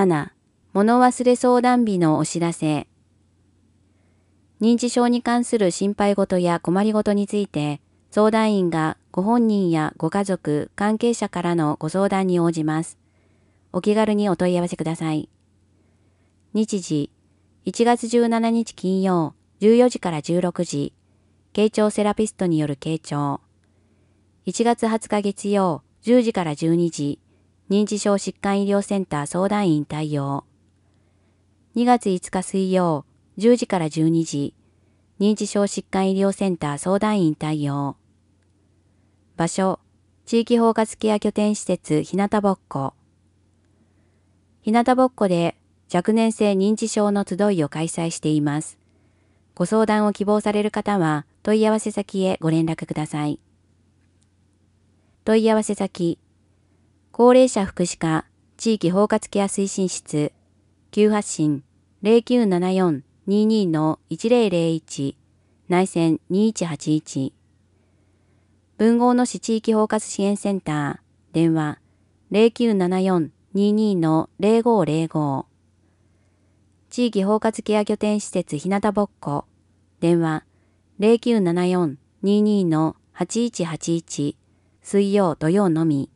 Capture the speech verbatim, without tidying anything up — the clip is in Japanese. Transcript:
なな、物忘れ相談日のお知らせ。認知症に関する心配事や困りごとについて、相談員がご本人やご家族、関係者からのご相談に応じます。お気軽にお問い合わせください。日時、いちがつじゅうしちにち金曜、じゅうよじからじゅうろくじ、傾聴セラピストによる傾聴。いちがつはつか月曜、じゅうじからじゅうにじ、認知症疾患医療センター相談員対応。にがついつか水曜、じゅうじからじゅうにじ、認知症疾患医療センター相談員対応。場所、地域包括ケア拠点施設ひなたぼっこ。ひなたぼっこで若年性認知症の集いを開催しています。ご相談を希望される方は問い合わせ先へご連絡ください。問い合わせ先、高齢者福祉課地域包括ケア推進室、急発進 ゼロきゅうななよん にーにー のいちぜろぜろいち、内線にいちはちいち。文豪の市地域包括支援センター、電話 ゼロきゅうななよん にーにー のぜろごぜろご。地域包括ケア拠点施設ひなたぼっこ、電話 ゼロきゅうななよん にーにー のはちいちはちいち、水曜土曜のみ。